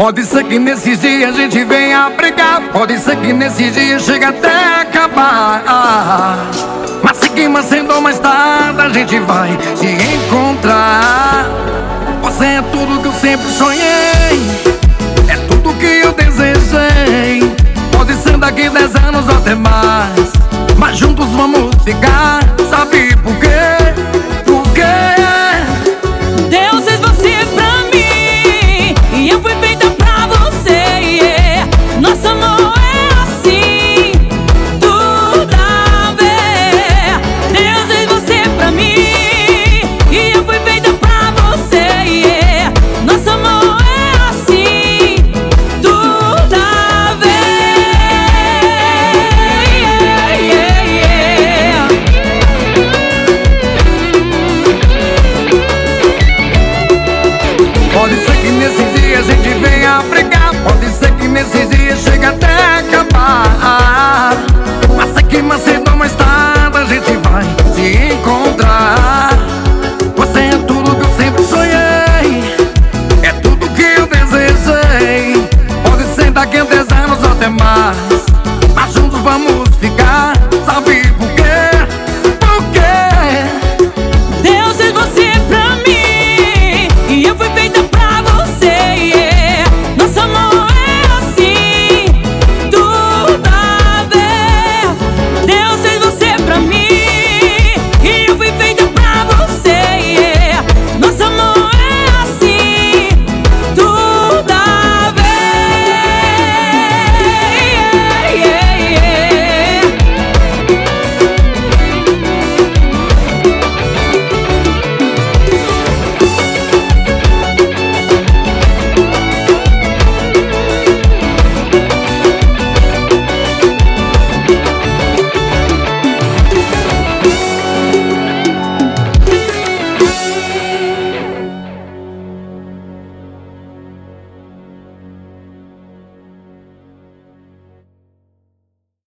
Pode ser que nesses dias a gente venha brigar, pode ser que nesses dias chegue até acabar. Mas se queima sendo mais tarde a gente vai se encontrar. Você é tudo que eu sempre sonhei, é tudo que eu desejei. Pode ser daqui 10 anos ou até mais, mas juntos vamos ficar. Sabe por quê? Por quê? Deus fez você pra mim e eu fui feita pra você, yeah. Nosso amor é assim, tudo a ver. Deus fez você pra mim e eu fui feita pra você, yeah. Nosso amor é assim, tudo a ver, yeah, yeah, yeah. Pode ser que nesses dias a gente venha brigar, pode ser